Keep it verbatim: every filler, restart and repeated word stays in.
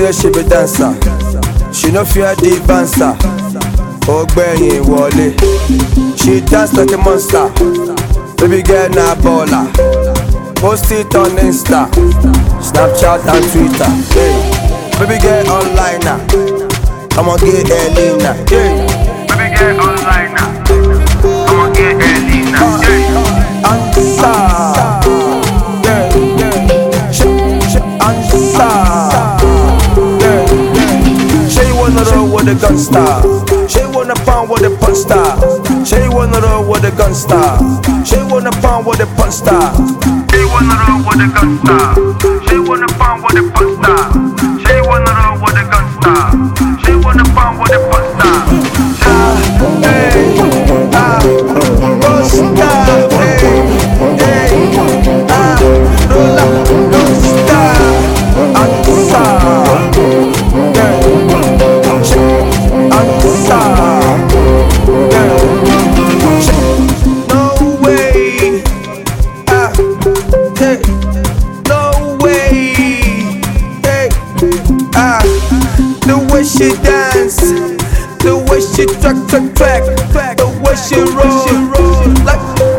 say she be dancer, she no fear the dancer. Ogbeyin Wole, she dance like a monster. Baby girl na baller, post it on Insta, Snapchat and Twitter. Hey. Baby girl online now, come on get Elena. Hey. Baby girl online now, come on get Elena. Yeah. Answer, yeah, yeah. Sh sh answer, yeah, yeah. She wanna roll with the gun star. She wanna pound with the punch star. She wanna roll with the gun star. She wanna pound with the punch star. She wanna roll with the gun star. She wanna pound with the punch star. She wanna roll with the gun star. She wanna pound with the punch star. Ah, hey, ah, gun star, hey, hey, ah, rolla, gun star, answer, yeah, answer, yeah, no way, ah, hey, no way, hey, ah, the way she dance, the way she track, track, track, the way she roll, like.